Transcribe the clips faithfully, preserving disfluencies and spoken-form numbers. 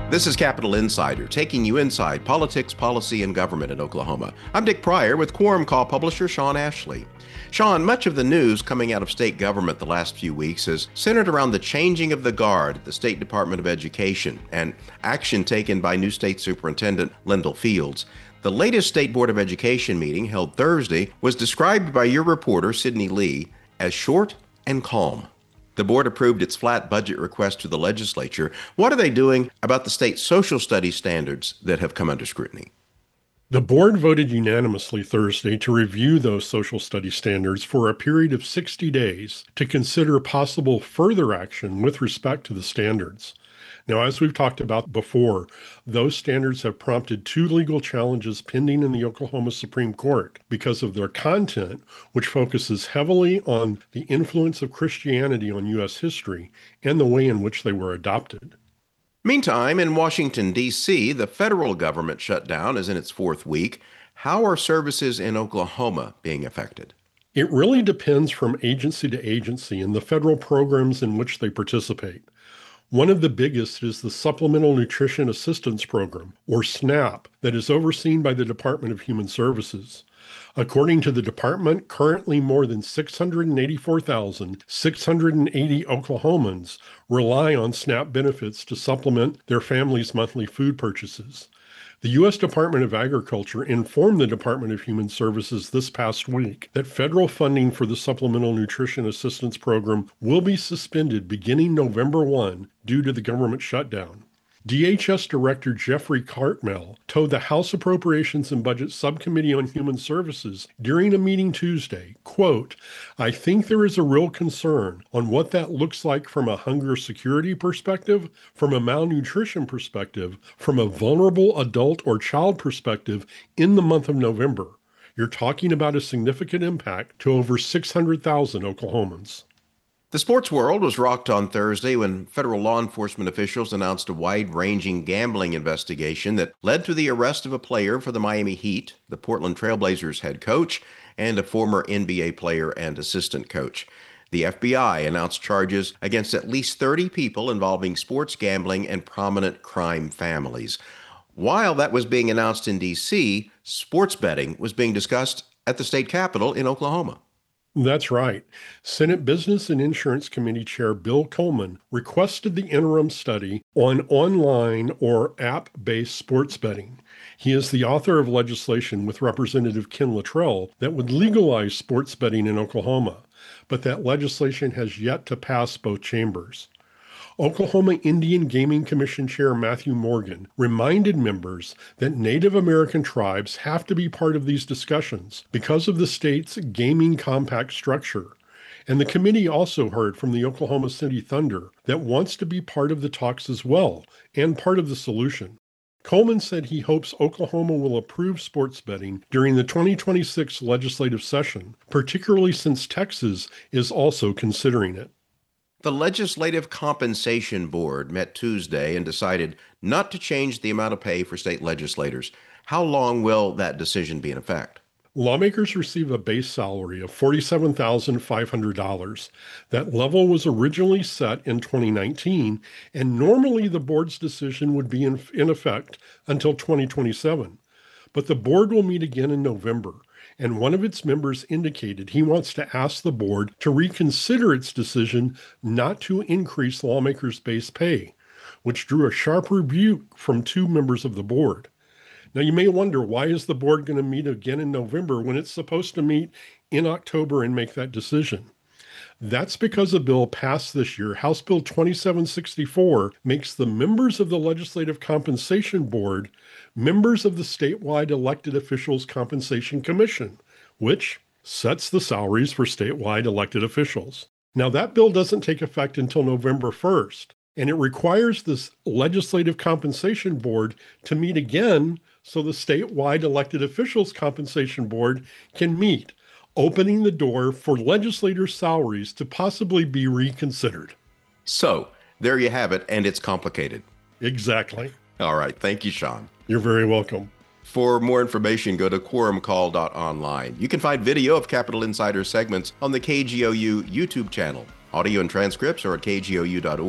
This is Capital Insider, taking you inside politics, policy, and government in Oklahoma. I'm Dick Pryor with Quorum Call publisher Sean Ashley. Sean, much of the news coming out of state government the last few weeks has centered around the changing of the guard at the State Department of Education and action taken by new state superintendent Lyndall Fields. The latest State Board of Education meeting held Thursday was described by your reporter, Sydney Lee, as short and calm. The board approved its flat budget request to the legislature. What are they doing about the state's social studies standards that have come under scrutiny? The board voted unanimously Thursday to review those social studies standards for a period of sixty days to consider possible further action with respect to the standards. Now, as we've talked about before, those standards have prompted two legal challenges pending in the Oklahoma Supreme Court because of their content, which focuses heavily on the influence of Christianity on U S history and the way in which they were adopted. Meantime, in Washington, D C, the federal government shutdown is in its fourth week. How are services in Oklahoma being affected? It really depends from agency to agency and the federal programs in which they participate. One of the biggest is the Supplemental Nutrition Assistance Program, or SNAP, that is overseen by the Department of Human Services. According to the department, currently more than six hundred eighty-four thousand six hundred eighty Oklahomans rely on SNAP benefits to supplement their family's monthly food purchases. The U S Department of Agriculture informed the Department of Human Services this past week that federal funding for the Supplemental Nutrition Assistance Program will be suspended beginning November first due to the government shutdown. D H S Director Jeffrey Cartmel told the House Appropriations and Budget Subcommittee on Human Services during a meeting Tuesday, quote, "I think there is a real concern on what that looks like from a hunger security perspective, from a malnutrition perspective, from a vulnerable adult or child perspective in the month of November. You're talking about a significant impact to over six hundred thousand Oklahomans." The sports world was rocked on Thursday when federal law enforcement officials announced a wide-ranging gambling investigation that led to the arrest of a player for the Miami Heat, the Portland Trail Blazers head coach, and a former N B A player and assistant coach. The F B I announced charges against at least thirty people involving sports gambling and prominent crime families. While that was being announced in D C, sports betting was being discussed at the state capitol in Oklahoma. That's right. Senate Business and Insurance Committee Chair Bill Coleman requested the interim study on online or app-based sports betting. He is the author of legislation with Representative Ken Luttrell that would legalize sports betting in Oklahoma, but that legislation has yet to pass both chambers. Oklahoma Indian Gaming Commission Chair Matthew Morgan reminded members that Native American tribes have to be part of these discussions because of the state's gaming compact structure. And the committee also heard from the Oklahoma City Thunder that wants to be part of the talks as well and part of the solution. Coleman said he hopes Oklahoma will approve sports betting during the twenty twenty-six legislative session, particularly since Texas is also considering it. The Legislative Compensation Board met Tuesday and decided not to change the amount of pay for state legislators. How long will that decision be in effect? Lawmakers receive a base salary of forty-seven thousand five hundred dollars. That level was originally set in twenty nineteen, and normally the board's decision would be in, in effect until twenty twenty-seven. But the board will meet again in November, and one of its members indicated he wants to ask the board to reconsider its decision not to increase lawmakers' base pay, which drew a sharp rebuke from two members of the board. Now, you may wonder, why is the board going to meet again in November when it's supposed to meet in October and make that decision? That's because a bill passed this year, House Bill twenty-seven sixty-four, makes the members of the Legislative Compensation Board members of the statewide elected officials Compensation Commission, which sets the salaries for statewide elected officials. Now, that bill doesn't take effect until November first, and it requires this Legislative Compensation Board to meet again so the statewide elected officials Compensation Board can meet, opening the door for legislators' salaries to possibly be reconsidered. So, there you have it, and it's complicated. Exactly. All right. Thank you, Sean. You're very welcome. For more information, go to quorum call dot online. You can find video of Capital Insider segments on the K G O U YouTube channel. Audio and transcripts are at K G O U dot org.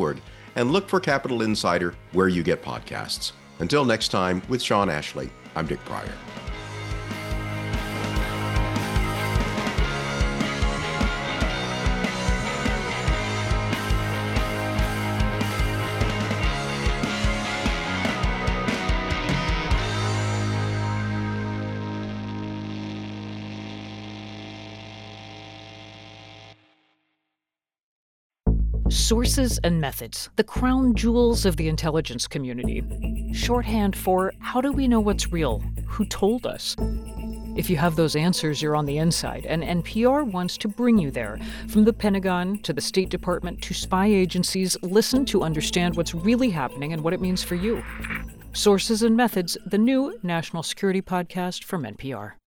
and look for Capital Insider where you get podcasts. Until next time, with Sean Ashley, I'm Dick Pryor. Sources and methods, the crown jewels of the intelligence community. Shorthand for how do we know what's real? Who told us? If you have those answers, you're on the inside, and N P R wants to bring you there. From the Pentagon to the State Department to spy agencies, listen to understand what's really happening and what it means for you. Sources and Methods, the new national security podcast from N P R.